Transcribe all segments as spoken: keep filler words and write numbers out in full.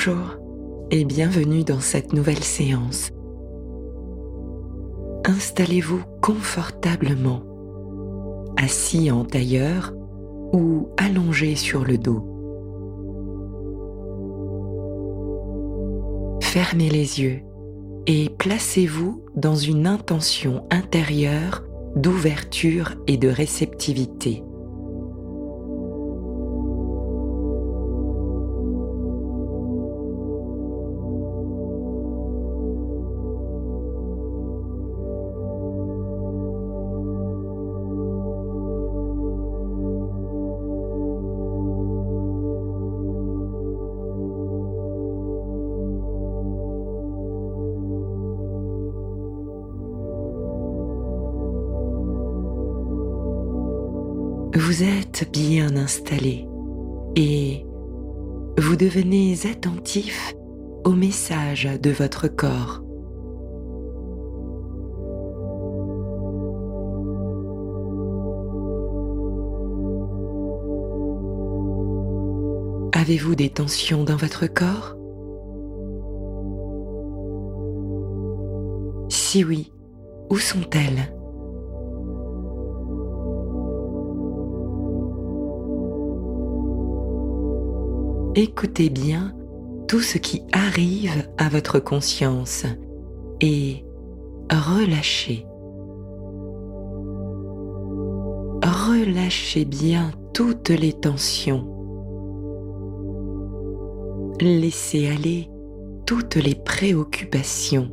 Bonjour et bienvenue dans cette nouvelle séance. Installez-vous confortablement, assis en tailleur ou allongé sur le dos. Fermez les yeux et placez-vous dans une intention intérieure d'ouverture et de réceptivité. Vous êtes bien installé et vous devenez attentif au message de votre corps. Avez-vous des tensions dans votre corps? Si oui, où sont-elles? Écoutez bien tout ce qui arrive à votre conscience et relâchez. Relâchez bien toutes les tensions. Laissez aller toutes les préoccupations.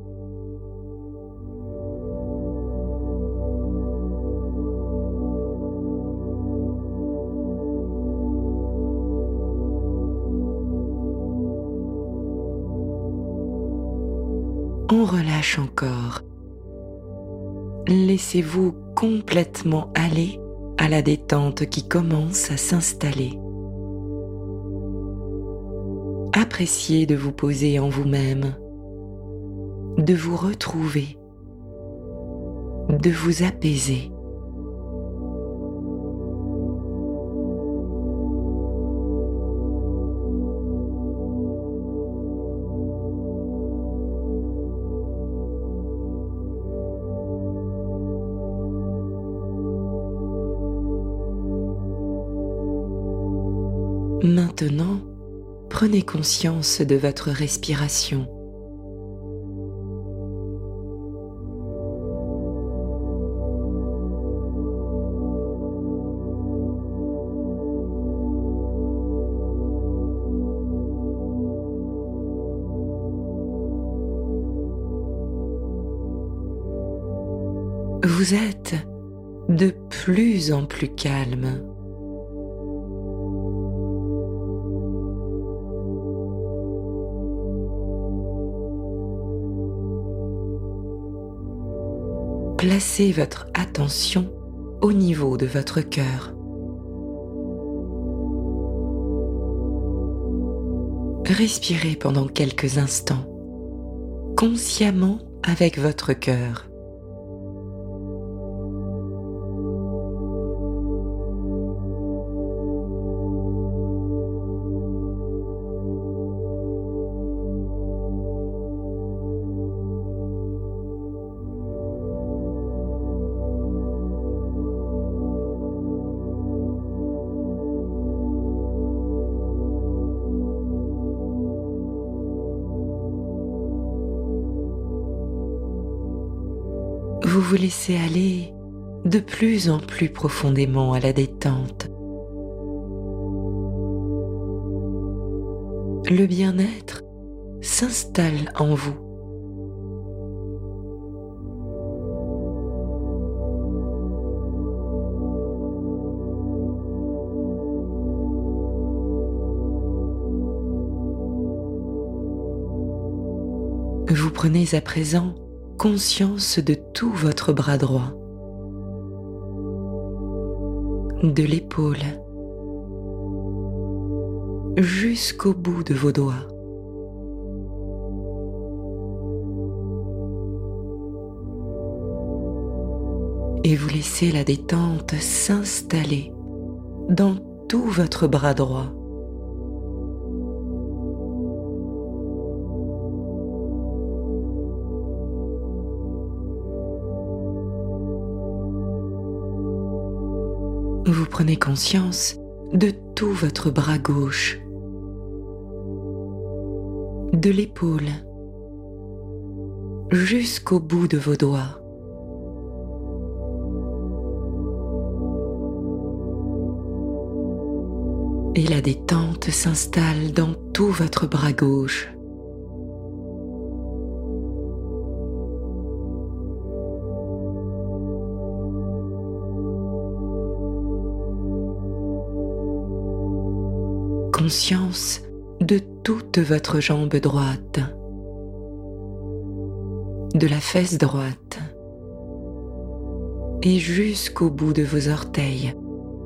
On relâche encore. Laissez-vous complètement aller à la détente qui commence à s'installer. Appréciez de vous poser en vous-même, de vous retrouver, de vous apaiser. Maintenant, prenez conscience de votre respiration. Vous êtes de plus en plus calme. Placez votre attention au niveau de votre cœur. Respirez pendant quelques instants, consciemment avec votre cœur. Vous vous laissez aller de plus en plus profondément à la détente. Le bien-être s'installe en vous. Vous prenez à présent conscience de tout votre bras droit, de l'épaule jusqu'au bout de vos doigts. Et vous laissez la détente s'installer dans tout votre bras droit. vous prenez conscience de tout votre bras gauche, de l'épaule jusqu'au bout de vos doigts. Et la détente s'installe dans tout votre bras gauche. Conscience de toute votre jambe droite, de la fesse droite et jusqu'au bout de vos orteils.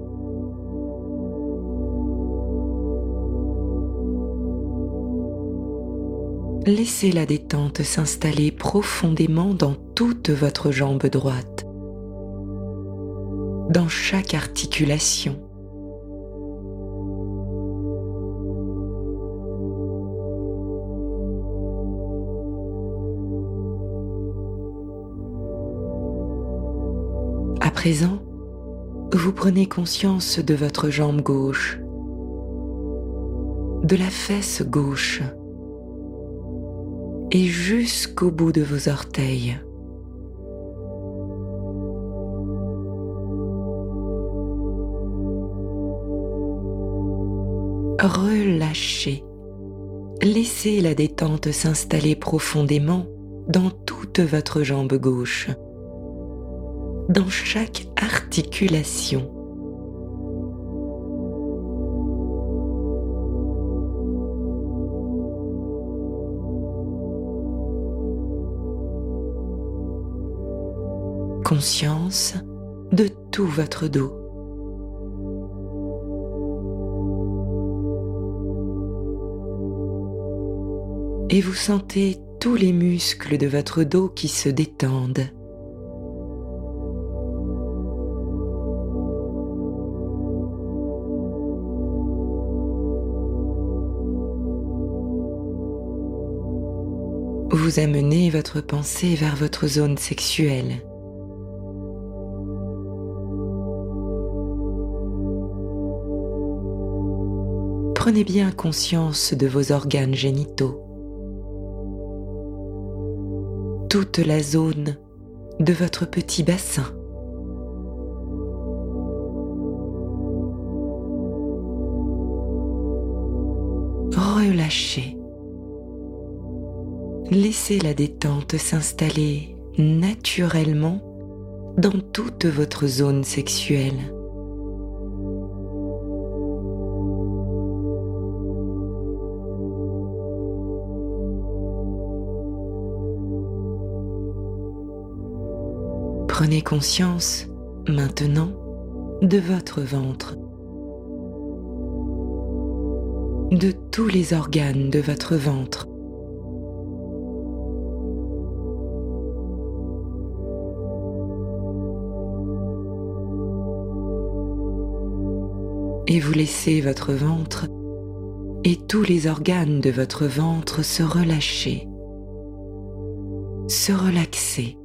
Laissez la détente s'installer profondément dans toute votre jambe droite, dans chaque articulation. À présent, vous prenez conscience de votre jambe gauche, de la fesse gauche et jusqu'au bout de vos orteils. Relâchez. Laissez la détente s'installer profondément dans toute votre jambe gauche, dans chaque articulation. Conscience de tout votre dos. Et vous sentez tous les muscles de votre dos qui se détendent. Vous amenez votre pensée vers votre zone sexuelle. Prenez bien conscience de vos organes génitaux, toute la zone de votre petit bassin. Relâchez. Laissez la détente s'installer naturellement dans toute votre zone sexuelle. Prenez conscience maintenant de votre ventre, de tous les organes de votre ventre. Et vous laissez votre ventre et tous les organes de votre ventre se relâcher, se relaxer.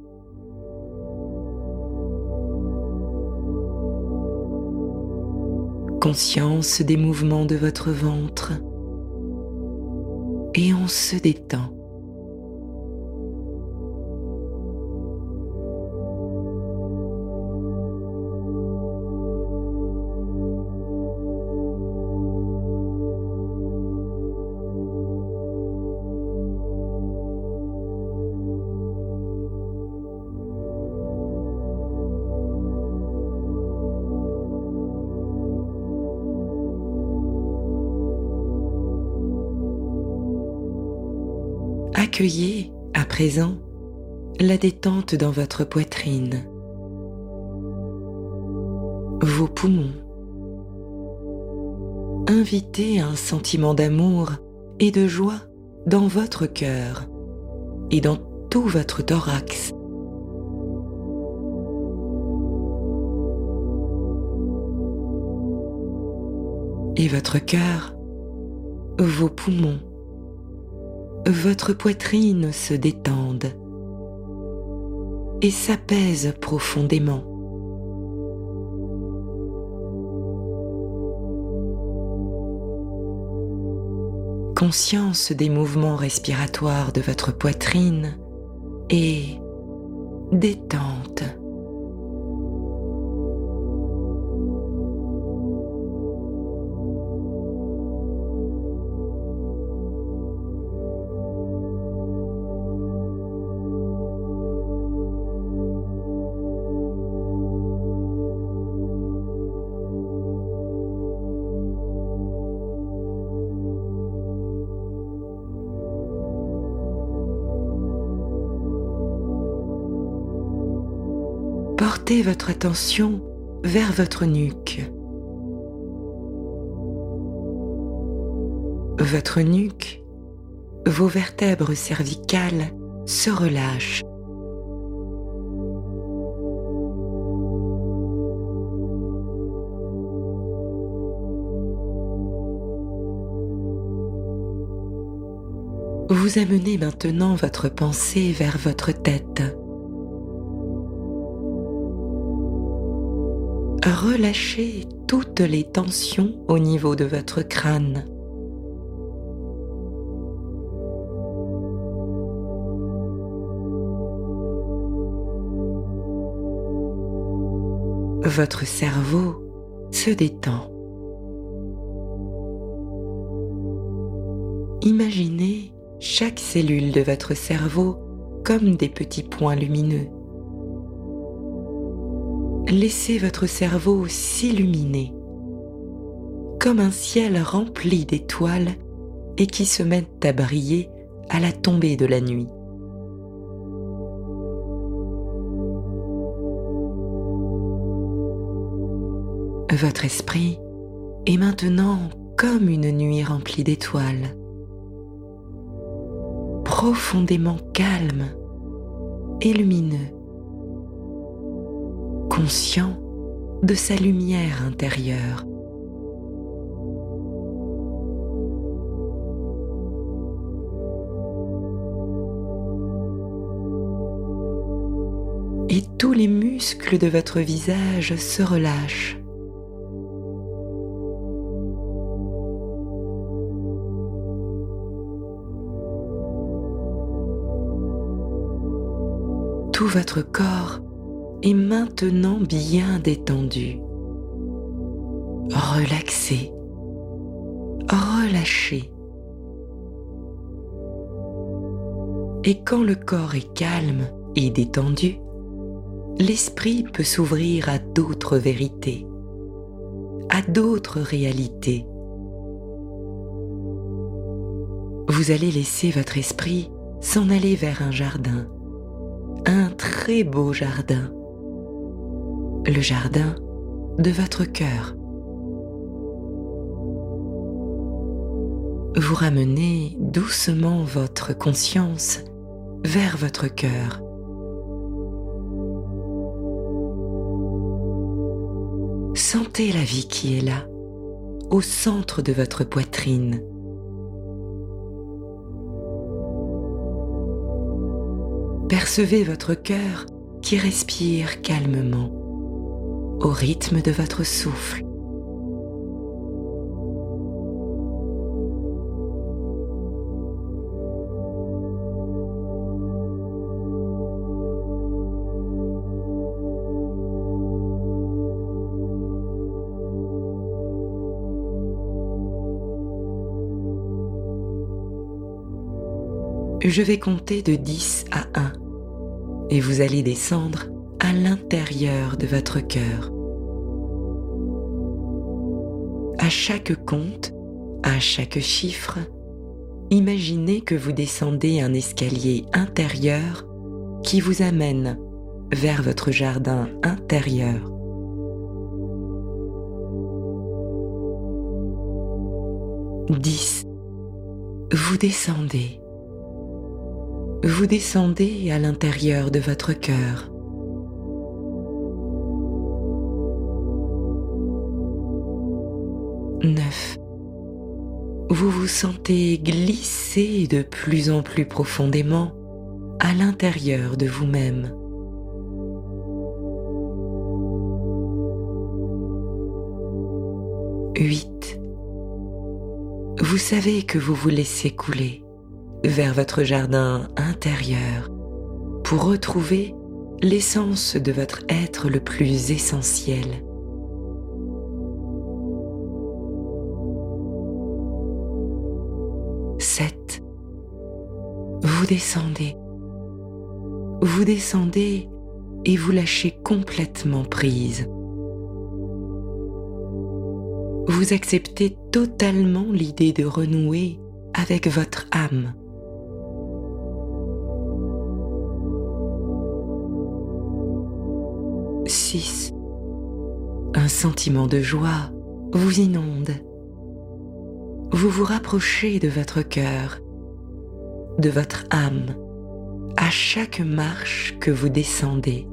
Conscience des mouvements de votre ventre et on se détend. Accueillez à présent la détente dans votre poitrine, vos poumons. Invitez un sentiment d'amour et de joie dans votre cœur et dans tout votre thorax. Et votre cœur, vos poumons, votre poitrine se détendent et s'apaisent profondément. conscience des mouvements respiratoires de votre poitrine et détente. Portez votre attention vers votre nuque. Votre nuque, vos vertèbres cervicales se relâchent. Vous amenez maintenant votre pensée vers votre tête. Relâchez toutes les tensions au niveau de votre crâne. Votre cerveau se détend. Imaginez chaque cellule de votre cerveau comme des petits points lumineux. Laissez votre cerveau s'illuminer, comme un ciel rempli d'étoiles et qui se mettent à briller à la tombée de la nuit. Votre esprit est maintenant comme une nuit remplie d'étoiles, profondément calme et lumineux, conscient de sa lumière intérieure. Et tous les muscles de votre visage se relâchent. Tout votre corps est maintenant bien détendu, relaxé, relâché. Et quand le corps est calme et détendu, l'esprit peut s'ouvrir à d'autres vérités, à d'autres réalités. Vous allez laisser votre esprit s'en aller vers un jardin, un très beau jardin, le jardin de votre cœur. Vous ramenez doucement votre conscience vers votre cœur. Sentez la vie qui est là, au centre de votre poitrine. Percevez votre cœur qui respire calmement, au rythme de votre souffle. Je vais compter de dix à un et vous allez descendre à l'intérieur de votre cœur. À chaque compte, à chaque chiffre, imaginez que vous descendez un escalier intérieur qui vous amène vers votre jardin intérieur. dix. Vous descendez. Vous descendez à l'intérieur de votre cœur. neuf. Vous vous sentez glisser de plus en plus profondément à l'intérieur de vous-même. huit. vous savez que vous vous laissez couler vers votre jardin intérieur pour retrouver l'essence de votre être le plus essentiel. sept. Vous descendez. Vous descendez et vous lâchez complètement prise. Vous acceptez totalement l'idée de renouer avec votre âme. six. Un sentiment de joie vous inonde. Vous vous rapprochez de votre cœur, de votre âme, à chaque marche que vous descendez.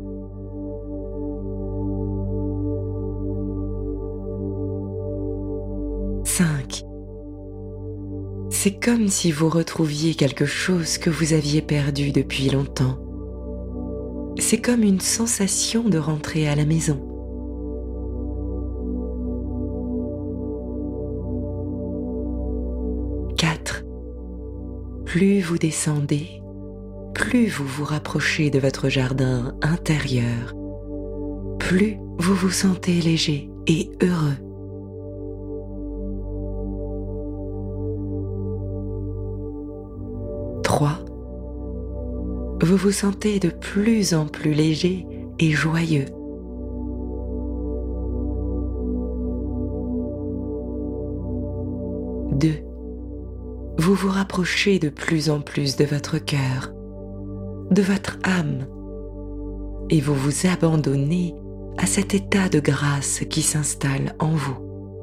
cinq. C'est comme si vous retrouviez quelque chose que vous aviez perdu depuis longtemps. C'est comme une sensation de rentrer à la maison. quatre. Plus vous descendez, plus vous vous rapprochez de votre jardin intérieur, plus vous vous sentez léger et heureux. trois. Vous vous sentez de plus en plus léger et joyeux. deux. Vous vous rapprochez de plus en plus de votre cœur, de votre âme, et vous vous abandonnez à cet état de grâce qui s'installe en vous.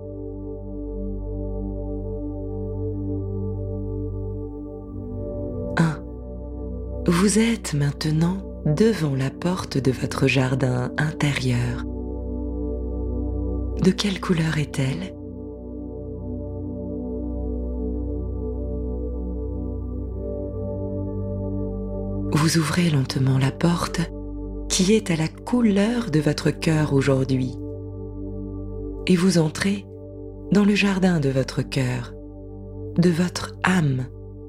un. Vous êtes maintenant devant la porte de votre jardin intérieur. De quelle couleur est-elle ? Vous ouvrez lentement la porte qui est à la couleur de votre cœur aujourd'hui et vous entrez dans le jardin de votre cœur, de votre âme.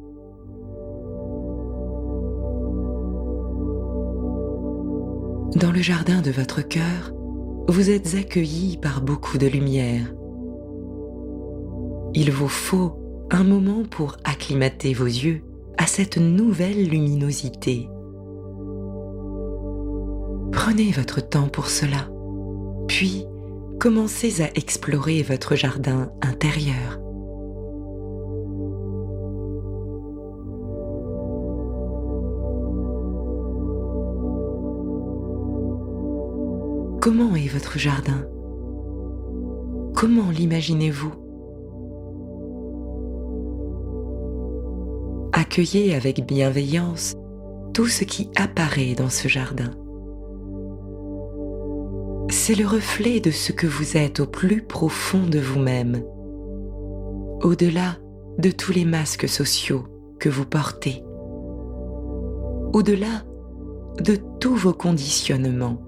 Dans le jardin de votre cœur, vous êtes accueilli par beaucoup de lumière. Il vous faut un moment pour acclimater vos yeux à cette nouvelle luminosité. Prenez votre temps pour cela, puis commencez à explorer votre jardin intérieur. Comment est votre jardin ? Comment l'imaginez-vous ? Accueillez avec bienveillance tout ce qui apparaît dans ce jardin. C'est le reflet de ce que vous êtes au plus profond de vous-même, au-delà de tous les masques sociaux que vous portez, au-delà de tous vos conditionnements.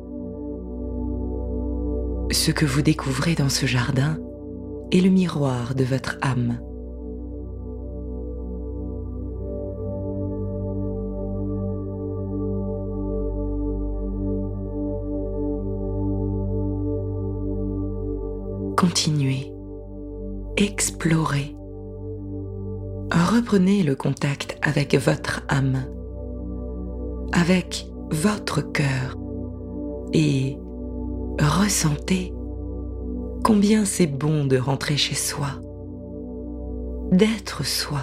Ce que vous découvrez dans ce jardin est le miroir de votre âme. Continuez, explorez, reprenez le contact avec votre âme, avec votre cœur et ressentez combien c'est bon de rentrer chez soi, d'être soi.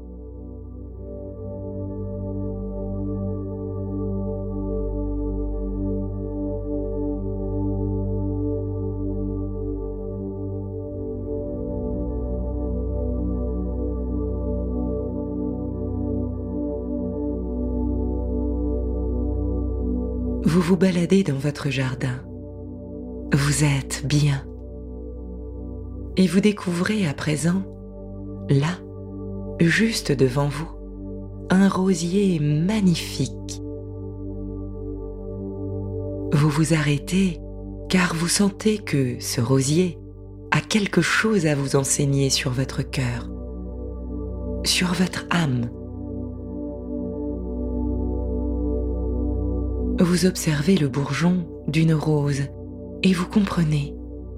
Vous vous baladez dans votre jardin. Vous êtes bien. Et vous découvrez à présent, là, juste devant vous, un rosier magnifique. Vous vous arrêtez car vous sentez que ce rosier a quelque chose à vous enseigner sur votre cœur, sur votre âme. Vous observez le bourgeon d'une rose et vous comprenez.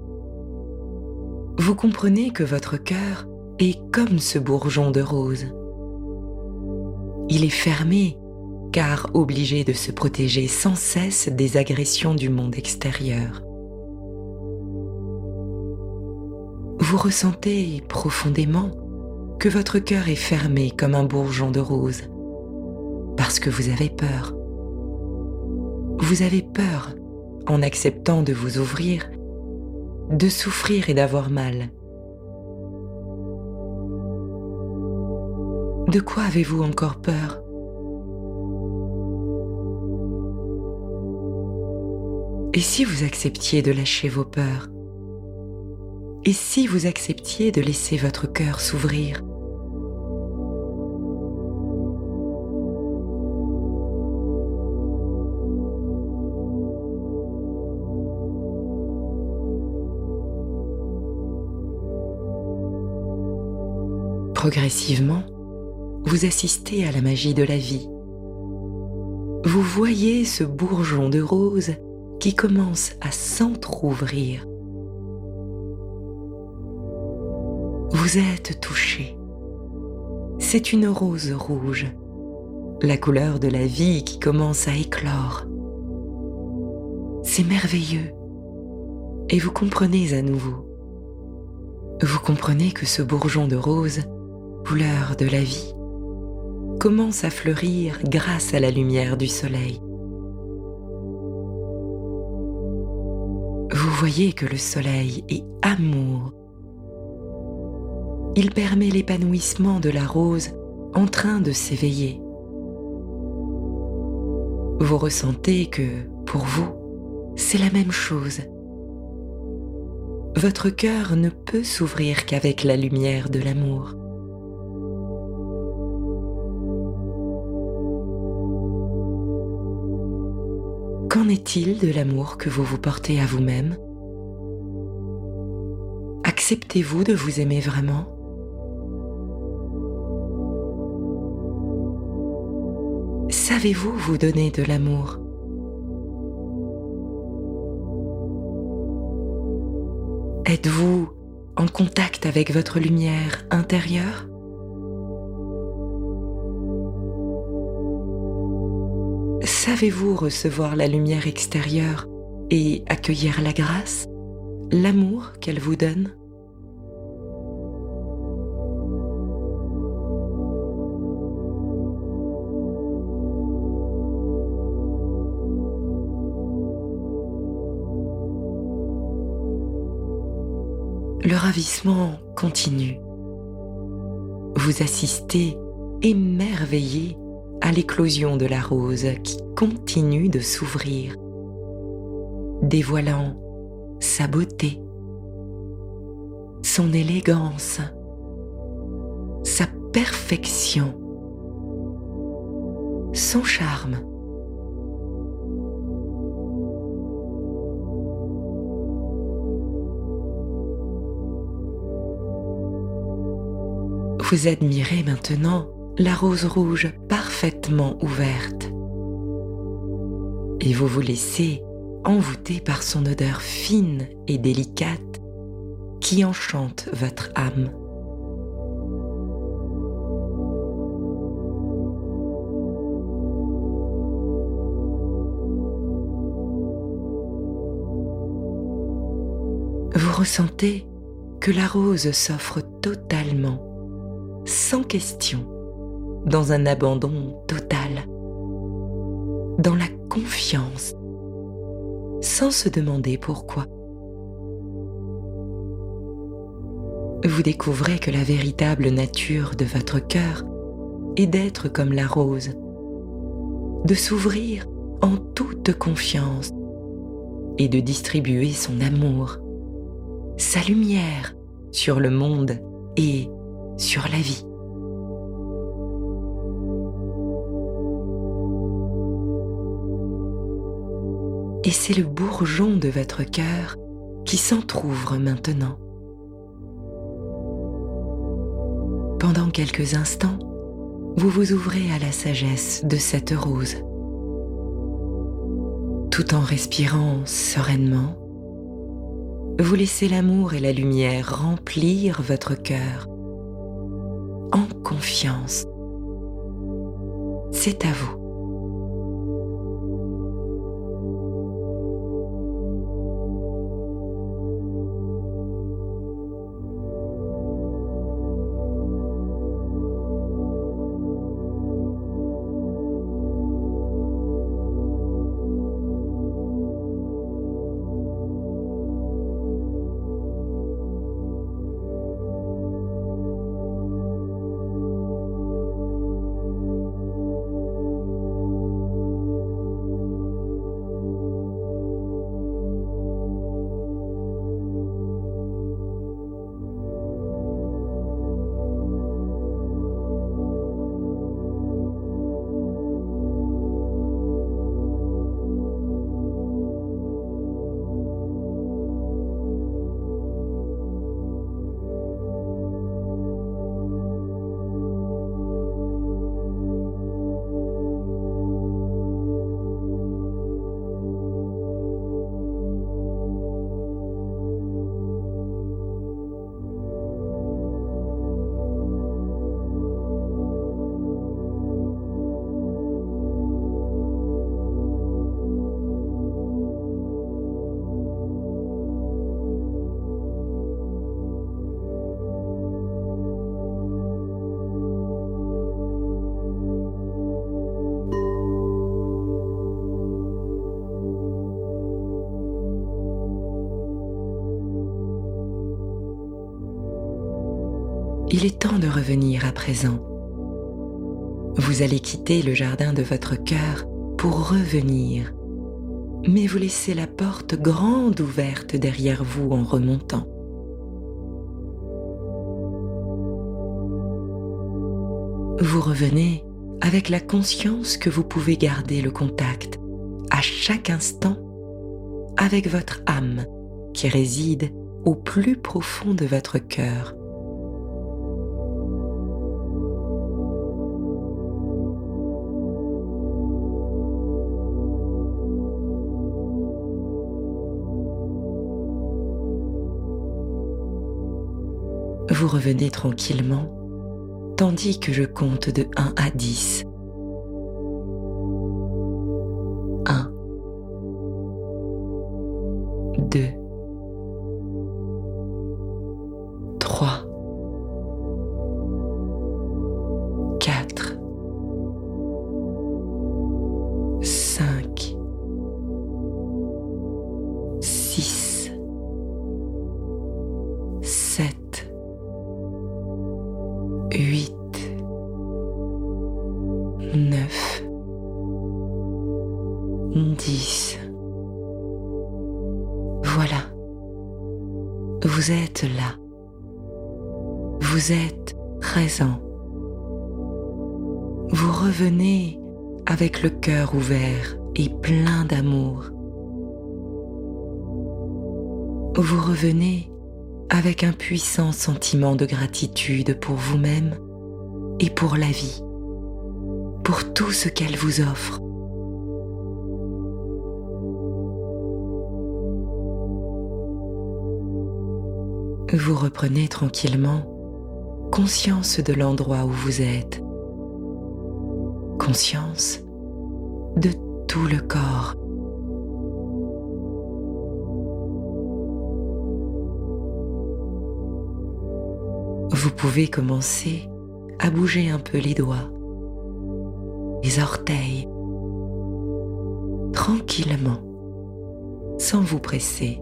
Vous comprenez que votre cœur est comme ce bourgeon de rose. Il est fermé car obligé de se protéger sans cesse des agressions du monde extérieur. Vous ressentez profondément que votre cœur est fermé comme un bourgeon de rose parce que vous avez peur. Vous avez peur, en acceptant de vous ouvrir, de souffrir et d'avoir mal. De quoi avez-vous encore peur ? Et si vous acceptiez de lâcher vos peurs ? Et si vous acceptiez de laisser votre cœur s'ouvrir ? Progressivement, vous assistez à la magie de la vie. Vous voyez ce bourgeon de rose qui commence à s'entr'ouvrir. Vous êtes touché. C'est une rose rouge, la couleur de la vie qui commence à éclore. C'est merveilleux. Et vous comprenez à nouveau. Vous comprenez que ce bourgeon de rose, couleur de la vie, commence à fleurir grâce à la lumière du soleil. Vous voyez que le soleil est amour. Il permet l'épanouissement de la rose en train de s'éveiller. Vous ressentez que, pour vous, c'est la même chose. Votre cœur ne peut s'ouvrir qu'avec la lumière de l'amour. Qu'en est-il de l'amour que vous vous portez à vous-même ? Acceptez-vous de vous aimer vraiment ? Savez-vous vous donner de l'amour ? Êtes-vous en contact avec votre lumière intérieure ? Savez-vous recevoir la lumière extérieure et accueillir la grâce, l'amour qu'elle vous donne ? Le ravissement continue. Vous assistez émerveillé à l'éclosion de la rose qui continue de s'ouvrir, dévoilant sa beauté, son élégance, sa perfection, son charme. Vous admirez maintenant la rose rouge parfaitement ouverte et vous vous laissez envoûter par son odeur fine et délicate qui enchante votre âme. Vous ressentez que la rose s'offre totalement, sans question, dans un abandon total, dans la confiance, sans se demander pourquoi. Vous découvrez que la véritable nature de votre cœur est d'être comme la rose, de s'ouvrir en toute confiance et de distribuer son amour, sa lumière sur le monde et sur la vie. Et c'est le bourgeon de votre cœur qui s'entr'ouvre maintenant. Pendant quelques instants, vous vous ouvrez à la sagesse de cette rose. Tout en respirant sereinement, vous laissez l'amour et la lumière remplir votre cœur. En confiance, c'est à vous. Il est temps de revenir à présent. Vous allez quitter le jardin de votre cœur pour revenir, mais vous laissez la porte grande ouverte derrière vous en remontant. Vous revenez avec la conscience que vous pouvez garder le contact à chaque instant avec votre âme qui réside au plus profond de votre cœur. Vous revenez tranquillement, tandis que je compte de un à dix. un, deux, trois, quatre, cinq, six, sept, huit, neuf, dix. Voilà, vous êtes là. Vous êtes présent. Vous revenez avec le cœur ouvert et plein d'amour. Vous revenez avec un puissant sentiment de gratitude pour vous-même et pour la vie, pour tout ce qu'elle vous offre. Vous reprenez tranquillement conscience de l'endroit où vous êtes, conscience de tout le corps. Vous pouvez commencer à bouger un peu les doigts, les orteils, tranquillement, sans vous presser.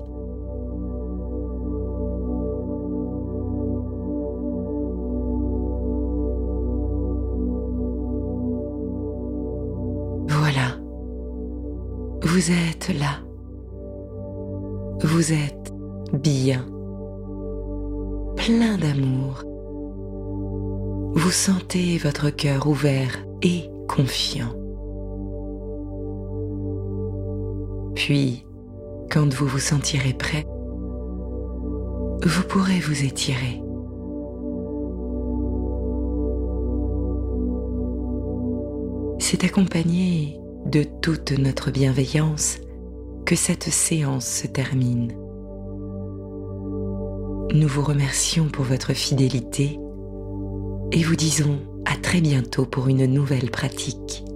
Voilà, vous êtes là, vous êtes bien, plein d'amour. Vous sentez votre cœur ouvert et confiant. Puis, quand vous vous sentirez prêt, vous pourrez vous étirer. C'est accompagné de toute notre bienveillance que cette séance se termine. Nous vous remercions pour votre fidélité et vous disons à très bientôt pour une nouvelle pratique.